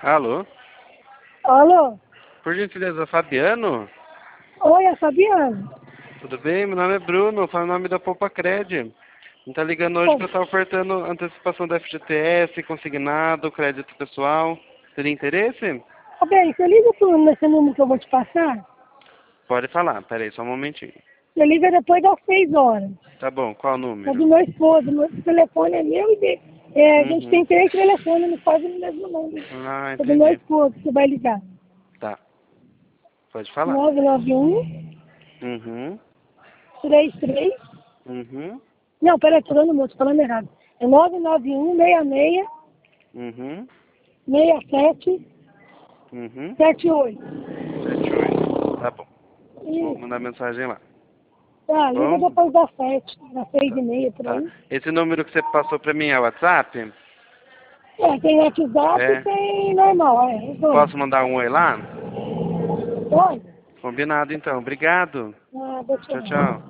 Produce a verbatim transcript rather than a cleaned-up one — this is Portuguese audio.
Alô? Alô? Por gentileza, Fabiano? Oi, é Fabiano. Tudo bem? Meu nome é Bruno, falo o nome da Poupa Cred. Não tá ligando hoje Bom, para estar ofertando antecipação da F G T S, consignado, crédito pessoal. Teria interesse? tá bem, você liga pro, nesse número que eu vou te passar? Pode falar, peraí, só um momentinho. Você liga depois das seis horas. Tá bom, qual o É número? do meu esposo, meu telefone é meu e dele. É, a gente Uhum. tem três telefones, não faz no mesmo número. Ah, É do meu entendi. esposo que vai ligar. Tá, pode falar. nove nove um, Uhum, três três. uhum, Não, peraí, tô dando muito, tô falando errado. É nove nove um, seis seis, uhum, seis sete, uhum. sete oito. Sete, oito. Tá bom. Vou Isso. mandar mensagem lá. Tá, liga Bom? depois das sete, das seis Tá. e meia, por Tá. aí. Esse número que você passou pra mim é o WhatsApp? É, tem WhatsApp e É. tem normal, é, os dois. Posso mandar um oi lá? Pode? Combinado então. Obrigado. Ah, deixa eu Tchau, ver. tchau.